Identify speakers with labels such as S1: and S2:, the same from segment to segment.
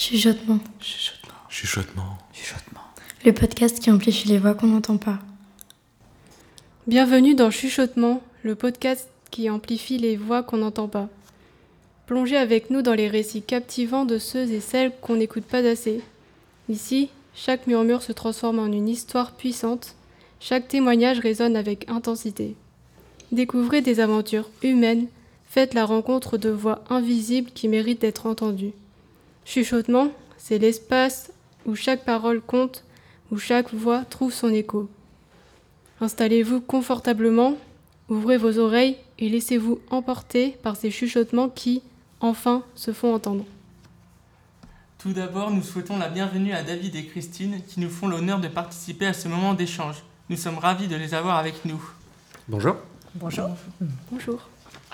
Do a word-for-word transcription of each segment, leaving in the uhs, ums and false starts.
S1: Chuchotement.
S2: Chuchotement.
S3: Chuchotement.
S2: Chuchotement.
S1: Le podcast qui amplifie les voix qu'on n'entend pas.
S4: Bienvenue dans Chuchotement, le podcast qui amplifie les voix qu'on n'entend pas. Plongez avec nous dans les récits captivants de ceux et celles qu'on n'écoute pas assez. Ici, chaque murmure se transforme en une histoire puissante, chaque témoignage résonne avec intensité. Découvrez des aventures humaines, faites la rencontre de voix invisibles qui méritent d'être entendues. Chuchotement, c'est l'espace où chaque parole compte, où chaque voix trouve son écho. Installez-vous confortablement, ouvrez vos oreilles et laissez-vous emporter par ces chuchotements qui, enfin, se font entendre.
S2: Tout d'abord, nous souhaitons la bienvenue à David et Christine qui nous font l'honneur de participer à ce moment d'échange. Nous sommes ravis de les avoir avec nous.
S3: Bonjour.
S5: Bonjour.
S4: Bonjour.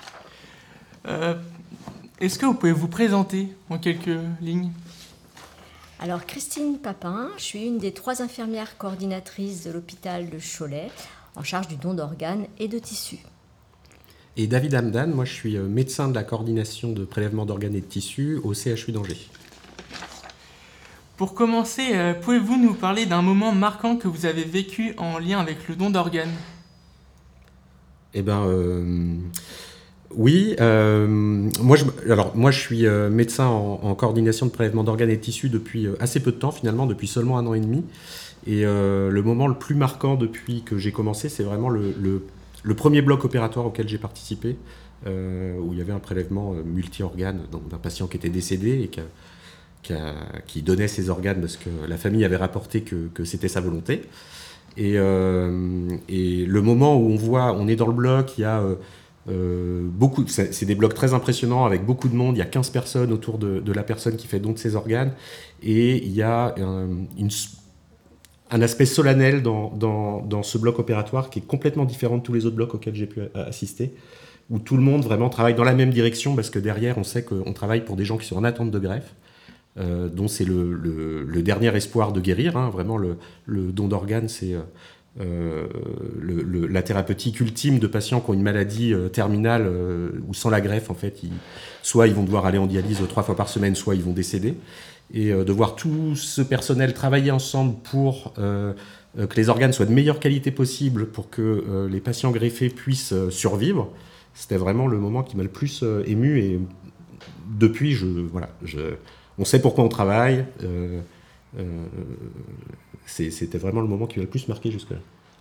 S2: Euh, est-ce que vous pouvez vous présenter en quelques lignes ?
S5: Alors, Christine Papin, je suis une des trois infirmières coordinatrices de l'hôpital de Cholet, en charge du don d'organes et de tissus.
S3: Et David Hamdan, moi je suis médecin de la coordination de prélèvement d'organes et de tissus au C H U d'Angers.
S2: Pour commencer, euh, pouvez-vous nous parler d'un moment marquant que vous avez vécu en lien avec le don d'organes ?
S3: Eh bien, euh, oui. Euh, moi, je, alors, moi, je suis euh, médecin en, en coordination de prélèvement d'organes et de tissus depuis euh, assez peu de temps, finalement, depuis seulement un an et demi. Et euh, le moment le plus marquant depuis que j'ai commencé, c'est vraiment le, le, le premier bloc opératoire auquel j'ai participé, euh, où il y avait un prélèvement euh, multi-organes donc, d'un patient qui était décédé et qui, a, qui, a, qui donnait ses organes parce que la famille avait rapporté que, que c'était sa volonté. Et, euh, et le moment où on voit, on est dans le bloc, il y a euh, euh, beaucoup, c'est, c'est des blocs très impressionnants avec beaucoup de monde, il y a quinze personnes autour de, de la personne qui fait don de ses organes, et il y a un, une, un aspect solennel dans, dans, dans ce bloc opératoire qui est complètement différent de tous les autres blocs auxquels j'ai pu assister, où tout le monde vraiment travaille dans la même direction, parce que derrière, on sait qu'on travaille pour des gens qui sont en attente de greffe. Euh, dont c'est le, le, le dernier espoir de guérir. Hein. Vraiment, le, le don d'organes, c'est euh, le, le, la thérapeutique ultime de patients qui ont une maladie euh, terminale euh, où sans la greffe, en fait, ils, soit ils vont devoir aller en dialyse trois fois par semaine, soit ils vont décéder. Et euh, de voir tout ce personnel travailler ensemble pour euh, que les organes soient de meilleure qualité possible, pour que euh, les patients greffés puissent euh, survivre, c'était vraiment le moment qui m'a le plus euh, ému. Et depuis, je, voilà, je... On sait pourquoi on travaille. Euh, euh, c'est, c'était vraiment le moment qui m'a le plus marqué jusque-là.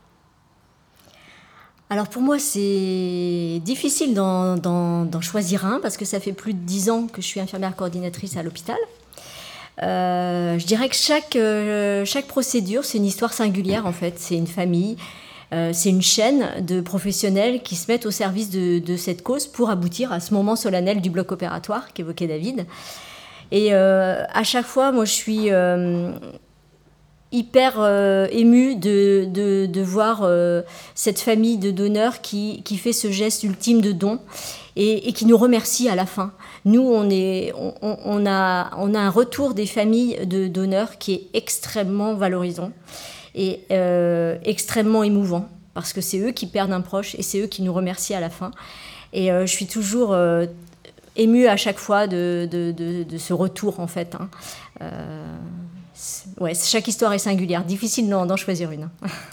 S5: Alors pour moi, c'est difficile d'en, d'en, d'en choisir un parce que ça fait plus de dix ans que je suis infirmière coordinatrice à l'hôpital. Euh, je dirais que chaque, euh, chaque procédure, c'est une histoire singulière en fait. C'est une famille, euh, c'est une chaîne de professionnels qui se mettent au service de, de cette cause pour aboutir à ce moment solennel du bloc opératoire qu'évoquait David. Et euh, à chaque fois, moi, je suis euh, hyper euh, émue de, de, de voir euh, cette famille de donneurs qui, qui fait ce geste ultime de don et, et qui nous remercie à la fin. Nous, on, est, on, on, a, on a un retour des familles de donneurs qui est extrêmement valorisant et euh, extrêmement émouvant parce que c'est eux qui perdent un proche et c'est eux qui nous remercient à la fin. Et euh, je suis toujours... Euh, émue à chaque fois de, de, de, de ce retour, en fait. Hein. Euh, ouais, chaque histoire est singulière. Difficile d'en, d'en choisir une.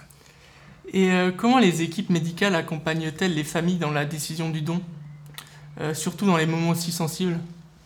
S2: Et euh, comment les équipes médicales accompagnent-elles les familles dans la décision du don, euh, surtout dans les moments aussi sensibles ?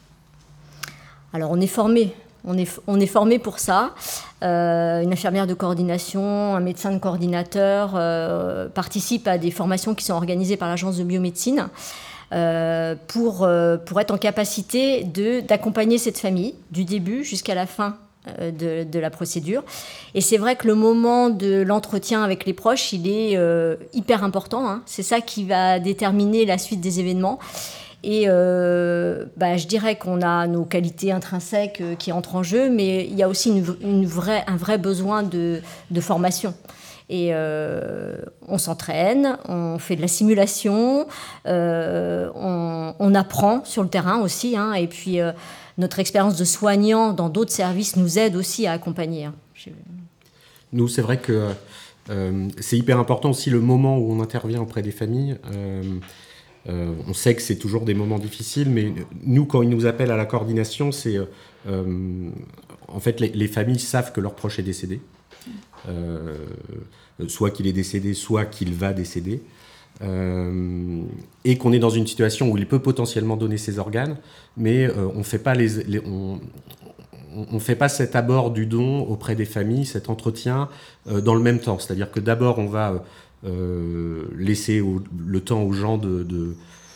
S5: Alors, on est formé. On est, on est formé pour ça. Euh, une infirmière de coordination, un médecin de coordinateur euh, participent à des formations qui sont organisées par l'agence de biomédecine. Euh, pour, euh, pour être en capacité de, d'accompagner cette famille du début jusqu'à la fin euh, de, de la procédure. Et c'est vrai que le moment de l'entretien avec les proches, il est euh, hyper important. Hein. C'est ça qui va déterminer la suite des événements. Et euh, bah, je dirais qu'on a nos qualités intrinsèques euh, qui entrent en jeu, mais il y a aussi une, une vraie, un vrai besoin de, de formation. Et euh, on s'entraîne, on fait de la simulation, euh, on, on apprend sur le terrain aussi. Hein, et puis, euh, notre expérience de soignant dans d'autres services nous aide aussi à accompagner. Hein. Je...
S3: Nous, c'est vrai que euh, c'est hyper important aussi le moment où on intervient auprès des familles. Euh, Euh, on sait que c'est toujours des moments difficiles, mais nous, quand ils nous appellent à la coordination, c'est euh, en fait les, les familles savent que leur proche est décédé, euh, soit qu'il est décédé, soit qu'il va décéder, euh, et qu'on est dans une situation où il peut potentiellement donner ses organes, mais euh, on fait pas les, les on, on ne fait pas cet abord du don auprès des familles, cet entretien euh, dans le même temps. C'est-à-dire que d'abord, on va euh, laisser au, le temps aux gens de, de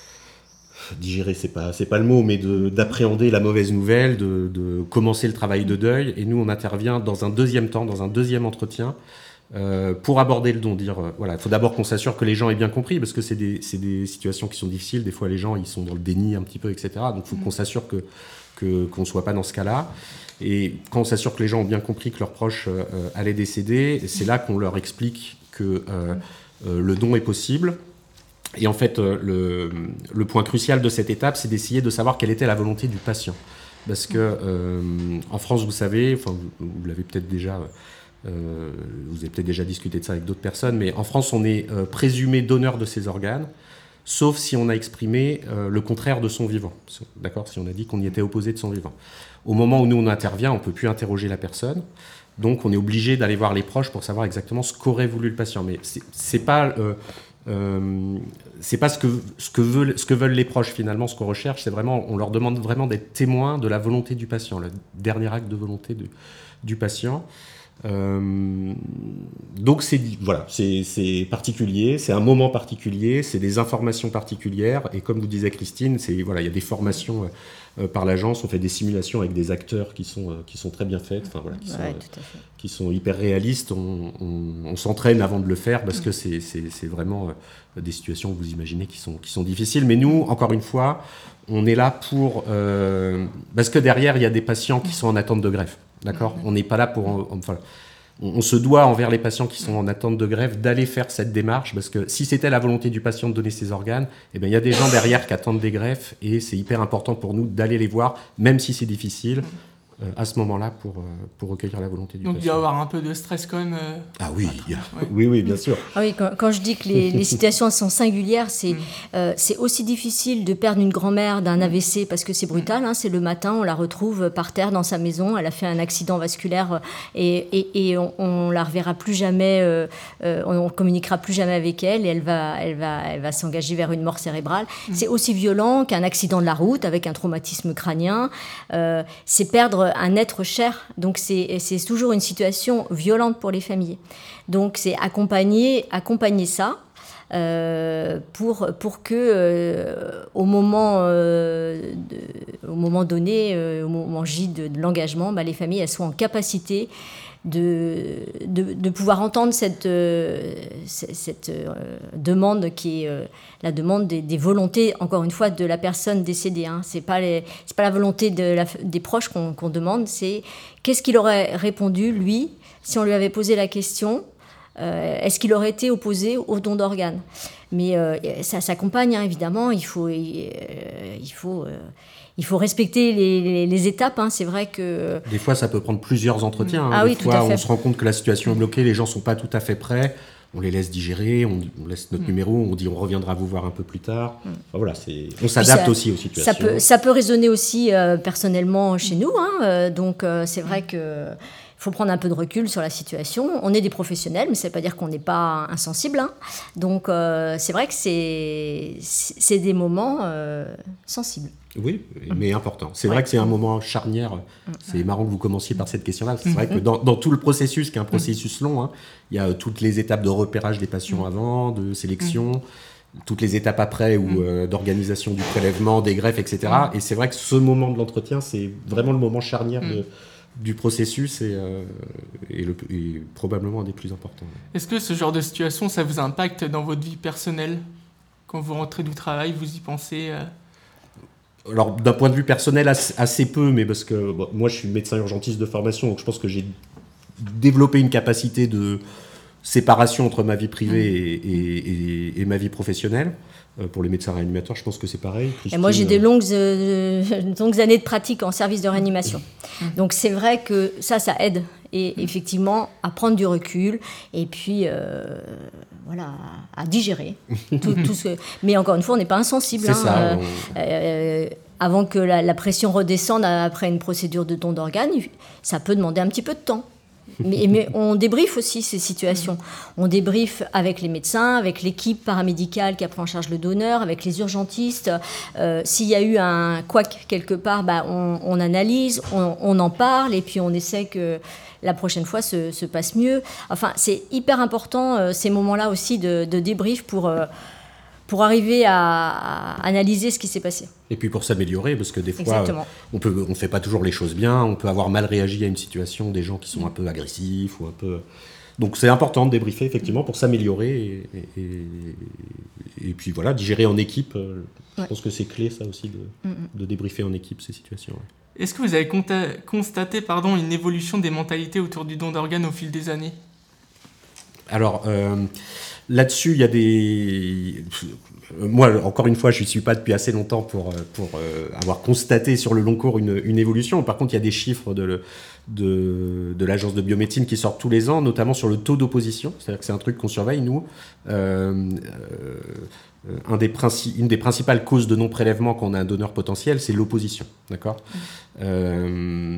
S3: digérer, c'est pas, c'est pas le mot, mais de, d'appréhender la mauvaise nouvelle, de, de commencer le travail de deuil. Et nous, on intervient dans un deuxième temps, dans un deuxième entretien, euh, pour aborder le don. Dire, euh, voilà, il faut d'abord qu'on s'assure que les gens aient bien compris, parce que c'est des, c'est des situations qui sont difficiles. Des fois, les gens, ils sont dans le déni un petit peu, et cetera. Donc, il faut qu'on s'assure que, que, qu'on ne soit pas dans ce cas-là. Et quand on s'assure que les gens ont bien compris que leurs proches euh, allaient décéder, c'est là qu'on leur explique que euh, euh, le don est possible. Et en fait, euh, le, le point crucial de cette étape, c'est d'essayer de savoir quelle était la volonté du patient. Parce que euh, en France, vous savez, enfin, vous, vous l'avez peut-être déjà, euh, vous avez peut-être déjà discuté de ça avec d'autres personnes, mais en France, on est euh, présumé donneur de ses organes, sauf si on a exprimé euh, le contraire de son vivant. D'accord ? Si on a dit qu'on y était opposé de son vivant. Au moment où nous, on intervient, on ne peut plus interroger la personne. Donc, on est obligé d'aller voir les proches pour savoir exactement ce qu'aurait voulu le patient. Mais c'est, c'est pas, euh, euh, c'est pas ce que, ce, que veulent, ce que veulent les proches, finalement, ce qu'on recherche. C'est vraiment, on leur demande vraiment d'être témoins de la volonté du patient, le dernier acte de volonté de, du patient. Euh, donc c'est voilà, c'est, c'est particulier, c'est un moment particulier, c'est des informations particulières, et comme vous disait Christine, c'est voilà, il y a des formations euh, par l'agence, on fait des simulations avec des acteurs qui sont euh, qui sont très bien faites, enfin voilà, qui sont,
S5: ouais,
S3: euh,
S5: tout à fait.
S3: qui sont hyper réalistes. On, on, on s'entraîne avant de le faire parce que c'est c'est, c'est vraiment euh, des situations, vous imaginez, qui sont qui sont difficiles. Mais nous, encore une fois, on est là pour euh, parce que derrière il y a des patients qui sont en attente de greffe. D'accord ? On n'est pas là pour... Enfin, on, on se doit envers les patients qui sont en attente de greffe d'aller faire cette démarche, parce que si c'était la volonté du patient de donner ses organes, eh bien, il y a des gens derrière qui attendent des greffes, et c'est hyper important pour nous d'aller les voir, même si c'est difficile, euh, à ce moment-là, pour, euh, pour recueillir la volonté du
S2: Donc
S3: patient.
S2: il doit y avoir un peu de stress quand même. Euh...
S3: Ah oui, il y a-
S2: Ouais.
S3: oui, oui, bien sûr.
S5: Ah oui, quand, quand je dis que les, les situations sont singulières, c'est,
S2: Mm.
S5: euh, c'est aussi difficile de perdre une grand-mère d'un A V C parce que c'est brutal. Hein, c'est le matin, on la retrouve par terre dans sa maison, elle a fait un accident vasculaire et, et, et on, on la reverra plus jamais, euh, euh, on, on communiquera plus jamais avec elle et elle va, elle va, elle va s'engager vers une mort cérébrale. Mm. C'est aussi violent qu'un accident de la route avec un traumatisme crânien. Euh, c'est perdre un être cher. Donc c'est, c'est toujours une situation violente pour les familles. Donc c'est accompagner, accompagner ça euh, pour, pour que euh, au, moment, euh, de, au moment donné, euh, au moment J de, de l'engagement, bah, les familles elles soient en capacité de, de, de pouvoir entendre cette, euh, cette, cette euh, demande qui est euh, la demande des, des volontés, encore une fois, de la personne décédée. Hein. Ce n'est pas, pas la volonté de la, des proches qu'on, qu'on demande, c'est qu'est-ce qu'il aurait répondu, lui, si on lui avait posé la question, euh, est-ce qu'il aurait été opposé au don d'organes ? Mais euh, ça s'accompagne, hein, évidemment, il faut... Euh, il faut euh, Il faut respecter les, les, les étapes. Hein. C'est vrai que...
S3: Des fois, ça peut prendre plusieurs entretiens. Hein.
S5: Ah
S3: Des
S5: oui,
S3: fois,
S5: tout à fait.
S3: on se rend compte que la situation est bloquée, les gens ne sont pas tout à fait prêts. On les laisse digérer, on, on laisse notre mmh. numéro, on dit on reviendra vous voir un peu plus tard. Mmh. Enfin, voilà, c'est, on s'adapte ça, aussi aux situations.
S5: Ça peut, ça peut résonner aussi euh, personnellement chez nous. Hein. Euh, donc, euh, c'est vrai que... Il faut prendre un peu de recul sur la situation. On est des professionnels, mais ça ne veut pas dire qu'on n'est pas insensible. Hein. Donc, euh, c'est vrai que c'est, c'est des moments euh, sensibles.
S3: Oui, mais important. C'est ouais. vrai que c'est un moment charnière. C'est marrant que vous commenciez par cette question-là. C'est vrai que dans, dans tout le processus, qui est un processus long, hein, il y a toutes les étapes de repérage des patients avant, de sélection, toutes les étapes après, ou euh, d'organisation du prélèvement, des greffes, et cetera. Et c'est vrai que ce moment de l'entretien, c'est vraiment le moment charnière de... du processus et, euh, et, le, et probablement un des plus importants.
S2: Est-ce que ce genre de situation, ça vous impacte dans votre vie personnelle ? Quand vous rentrez du travail, vous y pensez euh...
S3: Alors, d'un point de vue personnel, assez, assez peu, mais parce que bon, moi, je suis médecin urgentiste de formation, donc je pense que j'ai développé une capacité de, séparation entre ma vie privée et, et, et, et ma vie professionnelle. Euh, pour les médecins réanimateurs, je pense que c'est pareil.
S5: Et moi, j'ai des longues, euh, longues années de pratique en service de réanimation. Donc, c'est vrai que ça, ça aide. Et effectivement, à prendre du recul et puis, euh, voilà, à digérer. tout, tout ce... Mais encore une fois, on n'est pas insensible.
S3: C'est
S5: hein,
S3: ça.
S5: euh,
S3: On...
S5: euh, avant que la, la pression redescende après une procédure de don d'organes, ça peut demander un petit peu de temps. Mais, mais on débriefe aussi ces situations. On débriefe avec les médecins, avec l'équipe paramédicale qui a pris en charge le donneur, avec les urgentistes. Euh, s'il y a eu un couac quelque part, bah, on, on analyse, on, on en parle et puis on essaie que la prochaine fois se, se passe mieux. Enfin, c'est hyper important euh, ces moments-là aussi de, de débrief pour... Euh, pour arriver à, à analyser ce qui s'est passé.
S3: Et puis pour s'améliorer, parce que des fois, euh, on peut, on fait pas toujours les choses bien, on peut avoir mal réagi à une situation, des gens qui sont un peu agressifs ou un peu... Donc c'est important de débriefer, effectivement, pour s'améliorer et, et, et puis voilà, digérer en équipe. Euh, je ouais. pense que c'est clé, ça aussi, de, mm-hmm. de débriefer en équipe ces situations. Ouais.
S2: Est-ce que vous avez conta- constaté pardon, une évolution des mentalités autour du don d'organes au fil des années ?
S3: Alors... Euh, Là-dessus, il y a des... Moi, encore une fois, je ne suis pas depuis assez longtemps pour, pour euh, avoir constaté sur le long cours une, une évolution. Par contre, il y a des chiffres de, de, de l'agence de biomédecine qui sortent tous les ans, notamment sur le taux d'opposition. C'est-à-dire que c'est un truc qu'on surveille, nous. Euh, euh, un des princi- une des principales causes de non-prélèvement quand on a un donneur potentiel, c'est l'opposition. D'accord ? Mmh. euh,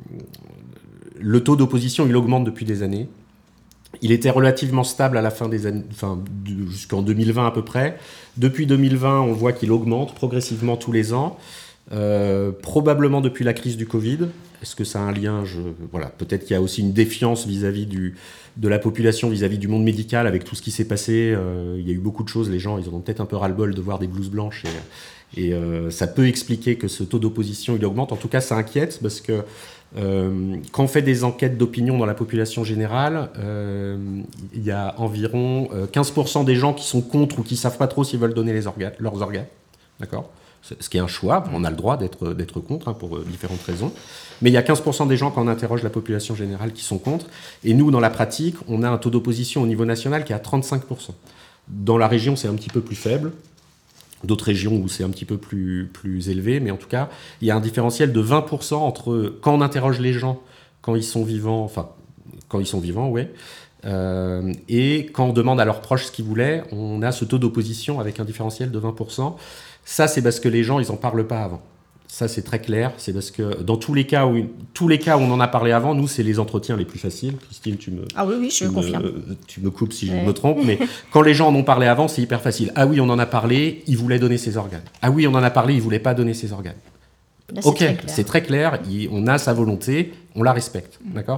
S3: Le taux d'opposition, il augmente depuis des années. Il était relativement stable à la fin des années, enfin, de, jusqu'en deux mille vingt à peu près. Depuis deux mille vingt, on voit qu'il augmente progressivement tous les ans, euh, probablement depuis la crise du Covid. Est-ce que ça a un lien ? Je, voilà, peut-être qu'il y a aussi une défiance vis-à-vis du, de la population, vis-à-vis du monde médical, avec tout ce qui s'est passé. Euh, il y a eu beaucoup de choses, les gens ils ont peut-être un peu ras-le-bol de voir des blouses blanches, et, et euh, ça peut expliquer que ce taux d'opposition il augmente. En tout cas, ça inquiète, parce que Euh, quand on fait des enquêtes d'opinion dans la population générale, euh, il y a environ euh, quinze pour cent des gens qui sont contre ou qui ne savent pas trop s'ils veulent donner les organes, leurs organes. D'accord ? Ce qui est un choix, on a le droit d'être, d'être contre hein, pour euh, différentes raisons. Mais il y a quinze pour cent des gens, quand on interroge la population générale, qui sont contre. Et nous, dans la pratique, on a un taux d'opposition au niveau national qui est à trente-cinq pour cent. Dans la région, c'est un petit peu plus faible. D'autres régions où c'est un petit peu plus, plus élevé, mais en tout cas, il y a un différentiel de vingt pour cent entre quand on interroge les gens, quand ils sont vivants, enfin, quand ils sont vivants, ouais, euh, et quand on demande à leurs proches ce qu'ils voulaient, on a ce taux d'opposition avec un différentiel de vingt pour cent. Ça, c'est parce que les gens, ils n'en parlent pas avant. Ça, c'est très clair. C'est parce que dans tous les cas où, tous les cas où on en a parlé avant, nous, c'est les entretiens les plus faciles. Christine, tu me...
S5: Ah oui, oui, je confirme.
S3: Me, tu me coupes si ouais. je me trompe, mais quand les gens en ont parlé avant, c'est hyper facile. Ah oui, on en a parlé, il voulait donner ses organes. Ah oui, on en a parlé, il voulait pas donner ses organes. Là, c'est ok, très c'est très clair. Il, on a sa volonté, on la respecte. Mmh. D'accord ?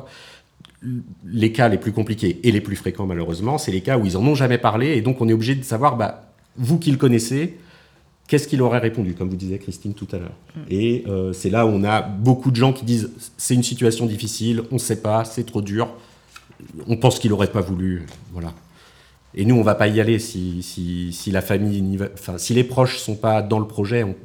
S3: Les cas les plus compliqués et les plus fréquents, malheureusement, c'est les cas où ils en ont jamais parlé, et donc on est obligé de savoir, bah, vous qui le connaissez, qu'est-ce qu'il aurait répondu, comme vous disiez Christine tout à l'heure. Mmh. Et euh, c'est là où on a beaucoup de gens qui disent « c'est une situation difficile, on ne sait pas, c'est trop dur, on pense qu'il n'aurait pas voulu. » Voilà. Et nous, on ne va pas y aller si, si, si la famille, va, enfin, si les proches ne sont pas dans le projet, on,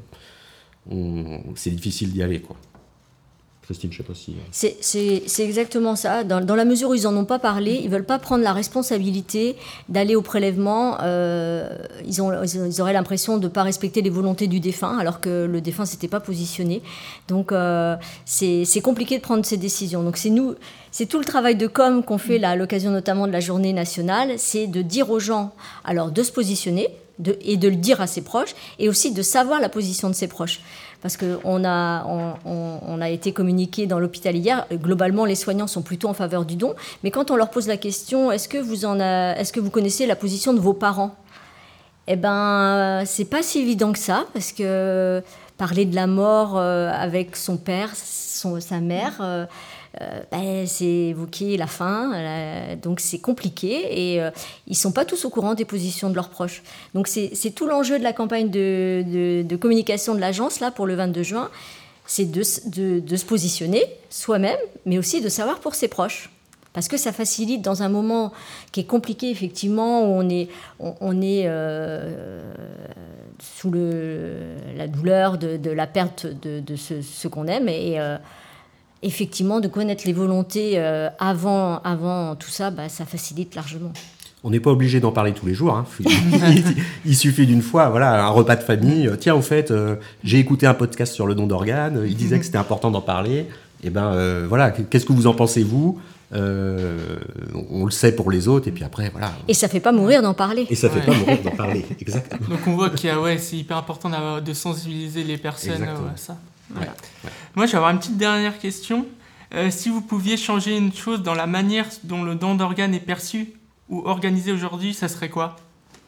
S3: on, c'est difficile d'y aller, quoi. Christine, je ne sais pas si...
S5: C'est, c'est, c'est exactement ça. Dans, dans la mesure où ils n'en ont pas parlé, ils ne veulent pas prendre la responsabilité d'aller au prélèvement. Euh, ils, ont, ils auraient l'impression de ne pas respecter les volontés du défunt, alors que le défunt ne s'était pas positionné. Donc, euh, c'est, c'est compliqué de prendre ces décisions. Donc, c'est, nous, c'est tout le travail de com qu'on fait là, à l'occasion notamment de la journée nationale, c'est de dire aux gens alors, de se positionner de, et de le dire à ses proches, et aussi de savoir la position de ses proches. Parce qu'on a, on, on, on a été communiqué dans l'hôpital hier, globalement les soignants sont plutôt en faveur du don, mais quand on leur pose la question, est-ce que vous, en a, est-ce que vous connaissez la position de vos parents ? Eh bien, c'est pas si évident que ça, parce que parler de la mort euh, avec son père, son, sa mère, euh, euh, ben, c'est évoquer la fin, euh, donc c'est compliqué, et euh, ils ne sont pas tous au courant des positions de leurs proches. Donc c'est, c'est tout l'enjeu de la campagne de, de, de communication de l'agence, là, pour le vingt-deux juin, c'est de, de, de se positionner soi-même, mais aussi de savoir pour ses proches. Parce que ça facilite dans un moment qui est compliqué, effectivement, où on est, on, on est euh, sous le, la douleur de, de la perte de, de ce, ce qu'on aime, et... Euh, effectivement, de connaître les volontés euh, avant, avant tout ça, bah, ça facilite largement.
S3: On n'est pas obligé d'en parler tous les jours. Hein. il, il suffit d'une fois, voilà, un repas de famille. Tiens, au fait, euh, j'ai écouté un podcast sur le don d'organes. Il disait que c'était important d'en parler. Et ben, euh, voilà, qu'est-ce que vous en pensez, vous ? euh, On le sait pour les autres. Et puis après, voilà.
S5: Et ça fait pas mourir d'en parler.
S3: Et ça fait
S2: Ouais.
S3: pas mourir d'en parler, exactement.
S2: Donc on voit qu'il y a, ouais, c'est hyper important d'avoir, de sensibiliser les personnes
S3: Exactement.
S2: euh, à ça.
S5: Voilà.
S3: Ouais.
S2: Moi, je vais avoir une petite dernière question. Euh, si vous pouviez changer une chose dans la manière dont le don d'organes est perçu ou organisé aujourd'hui, ça serait quoi ?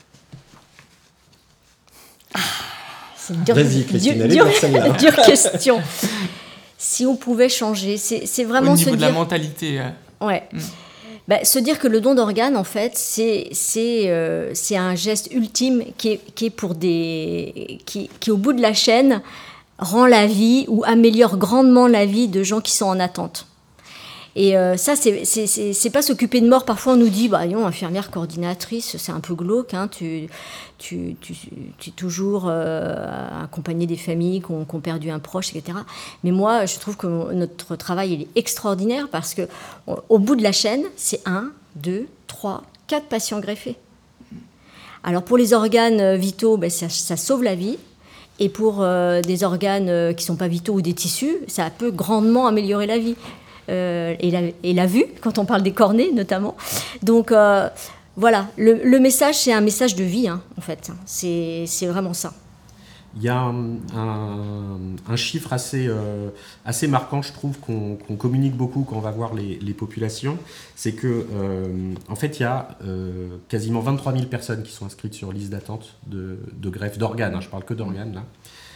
S5: C'est une dure,
S3: Vas-y, Christine,
S5: dure-
S3: elle est
S5: dure-
S3: pour celle-là.
S5: dure question. Si on pouvait changer, c'est, c'est vraiment
S2: Au
S5: se
S2: niveau de
S5: dire...
S2: la mentalité. euh.
S5: Ouais.
S2: Mm.
S5: Bah, se dire que le don d'organes, en fait, c'est, c'est, euh, c'est un geste ultime qui est, qui est pour des... Qui, qui, au bout de la chaîne, rend la vie ou améliore grandement la vie de gens qui sont en attente. Et euh, ça, c'est, c'est, c'est, c'est pas s'occuper de mort. Parfois, on nous dit, bah, non, infirmière coordinatrice, c'est un peu glauque. Hein, tu, tu, tu, tu es toujours euh, accompagné des familles qui ont, qui ont perdu un proche, et cetera. Mais moi, je trouve que notre travail il est extraordinaire parce que au bout de la chaîne, c'est un, deux, trois, quatre patients greffés. Alors, pour les organes vitaux, ben, ça, ça sauve la vie. Et pour euh, des organes euh, qui ne sont pas vitaux ou des tissus, ça peut grandement améliorer la vie. Euh, et, la, et la vue, quand on parle des cornées notamment. Donc euh, voilà, le, le message, c'est un message de vie, hein, en fait. C'est, c'est vraiment ça.
S3: Il y a un, un, un chiffre assez, euh, assez marquant, je trouve, qu'on, qu'on communique beaucoup quand on va voir les, les populations. C'est que, euh, en fait, il y a euh, quasiment vingt-trois mille personnes qui sont inscrites sur liste d'attente de, de greffe d'organes. Hein, je parle que d'organes, là.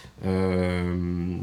S3: Euh,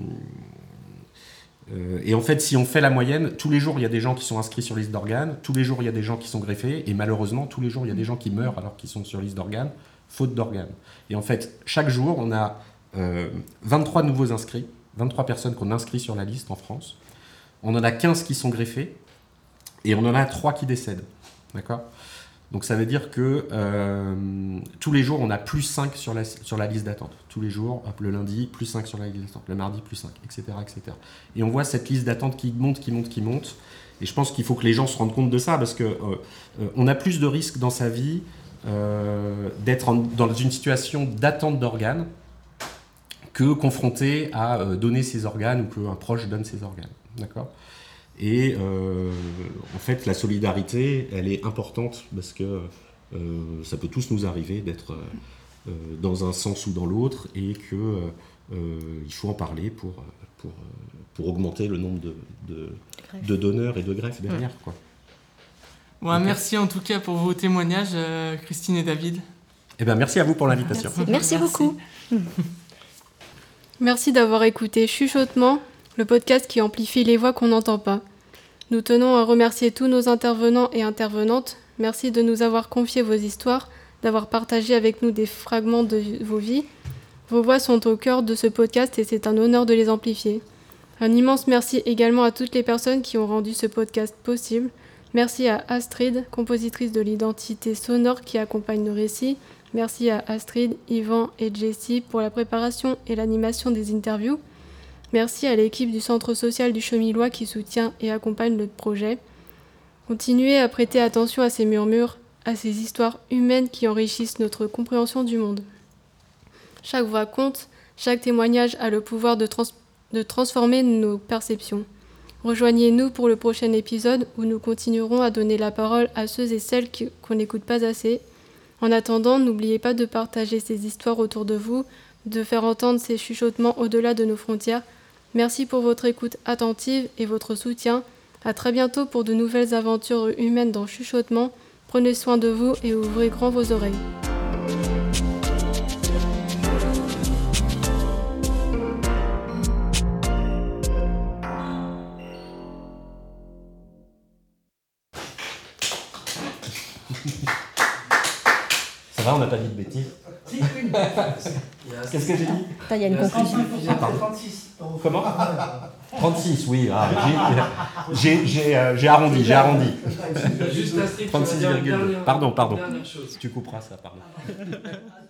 S3: Euh, et en fait, si on fait la moyenne, tous les jours, il y a des gens qui sont inscrits sur liste d'organes, tous les jours, il y a des gens qui sont greffés, et malheureusement, tous les jours, il y a des gens qui meurent alors qu'ils sont sur liste d'organes, faute d'organes. Et en fait, chaque jour, on a euh, vingt-trois nouveaux inscrits, vingt-trois personnes qu'on inscrit sur la liste en France. On en a quinze qui sont greffés, et on en a trois qui décèdent. D'accord ? Donc ça veut dire que euh, tous les jours, on a plus cinq sur la, sur la liste d'attente. Tous les jours, hop, le lundi, plus cinq sur la liste d'attente. Le mardi, plus cinq, et cetera, et cetera. Et on voit cette liste d'attente qui monte, qui monte, qui monte. Et je pense qu'il faut que les gens se rendent compte de ça, parce qu'on euh, euh, a plus de risques dans sa vie euh, d'être en, dans une situation d'attente d'organes que confronté à euh, donner ses organes ou qu'un proche donne ses organes. D'accord ? Et euh, en fait, la solidarité, elle est importante parce que euh, ça peut tous nous arriver d'être euh, dans un sens ou dans l'autre et qu'il euh, faut en parler pour, pour, pour augmenter le nombre de, de, de donneurs et de greffes derrière. Quoi.
S2: Ouais, okay. Merci en tout cas pour vos témoignages, euh, Christine et David.
S3: Eh ben, merci à vous pour l'invitation.
S5: Merci, merci, merci. beaucoup.
S4: Merci d'avoir écouté Chuchotement, le podcast qui amplifie les voix qu'on n'entend pas. Nous tenons à remercier tous nos intervenants et intervenantes. Merci de nous avoir confié vos histoires, d'avoir partagé avec nous des fragments de vos vies. Vos voix sont au cœur de ce podcast et c'est un honneur de les amplifier. Un immense merci également à toutes les personnes qui ont rendu ce podcast possible. Merci à Astrid, compositrice de l'identité sonore qui accompagne nos récits. Merci à Astrid, Yvan et Jessie pour la préparation et l'animation des interviews. Merci à l'équipe du Centre social du Chemillois qui soutient et accompagne le projet. Continuez à prêter attention à ces murmures, à ces histoires humaines qui enrichissent notre compréhension du monde. Chaque voix compte, chaque témoignage a le pouvoir de, trans- de transformer nos perceptions. Rejoignez-nous pour le prochain épisode où nous continuerons à donner la parole à ceux et celles qui, qu'on n'écoute pas assez. En attendant, n'oubliez pas de partager ces histoires autour de vous, de faire entendre ces chuchotements au-delà de nos frontières. Merci pour votre écoute attentive et votre soutien. À très bientôt pour de nouvelles aventures humaines dans Chuchotement. Prenez soin de vous et ouvrez grand vos oreilles.
S3: Ça va, on n'a pas dit de bêtises. Qu'est-ce que j'ai dit ?
S5: Il y a une conclusion.
S6: trente-six.
S3: Comment ? trente-six, oui. Ah, j'ai, j'ai, j'ai, euh, j'ai arrondi, j'ai arrondi.
S6: Juste Astrid,
S3: trente-six virgule deux. Pardon, pardon.
S6: Dernière chose.
S3: Tu couperas ça, pardon.